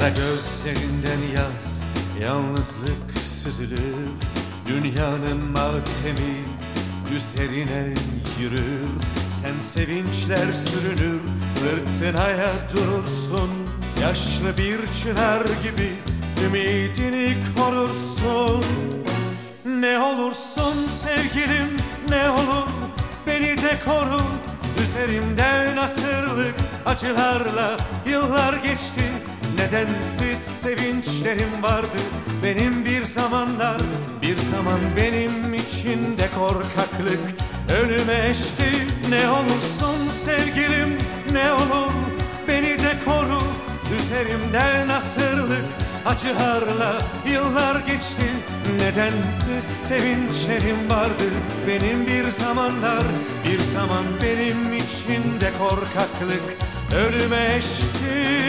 Kara gözlerinden yaz, yalnızlık süzülür. Dünyanın matemi üzerine yürür. Sen sevinçler sürünür, fırtınaya durursun. Yaşlı bir çınar gibi ümidini korursun. Ne olursun sevgilim, ne olur beni de koru. Üzerimden asırlık acılarla yıllar geçti. Nedensiz sevinçlerim vardı benim bir zamanlar. Bir zaman benim içinde korkaklık önüme eşti. Ne olursun sevgilim, ne olur beni de koru. Üzerimden asırlık acılarla yıllar geçti. Nedensiz sevinçlerim vardı benim bir zamanlar. Bir zaman benim içinde korkaklık önüme eşti.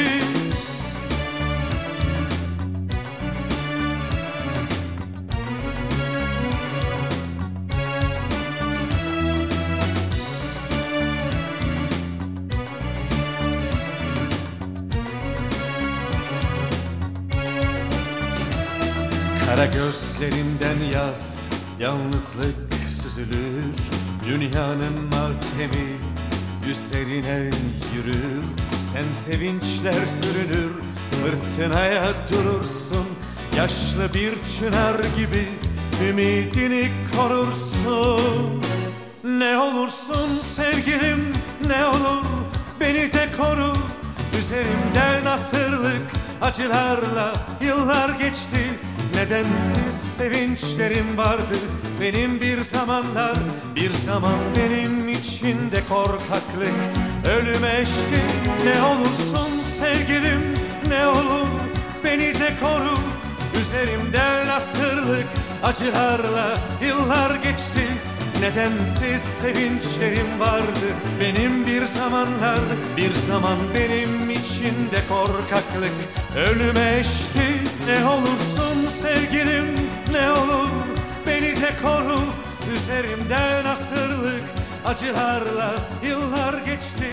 Kara gözlerinden yaz, yalnızlık süzülür. Dünyanın matemi üzerine yürür. Sen sevinçler sürünür, fırtınaya durursun. Yaşlı bir çınar gibi ümidini korursun. Ne olursun sevgilim, ne olur beni de koru. Üzerimden asırlık acılarla yıllar geçti. Nedensiz sevinçlerim vardı benim bir zamanlar. Bir zaman benim içinde korkaklık ölüme eşti. Ne olursun sevgilim, ne olur beni de koru. Üzerimden asırlık acılarla yıllar geçti. Nedensiz sevinçlerim vardı benim bir zamanlar. Bir zaman benim içinde korkaklık ölüme eşti. Ne olursun sevgilim, ne olur beni de koru. Üzerimden asırlık acılarla yıllar geçti.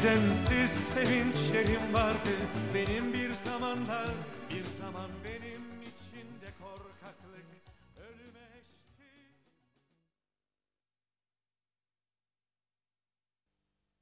Nedensiz sevinçlerim vardı benim bir zamanlar. Bir zaman benim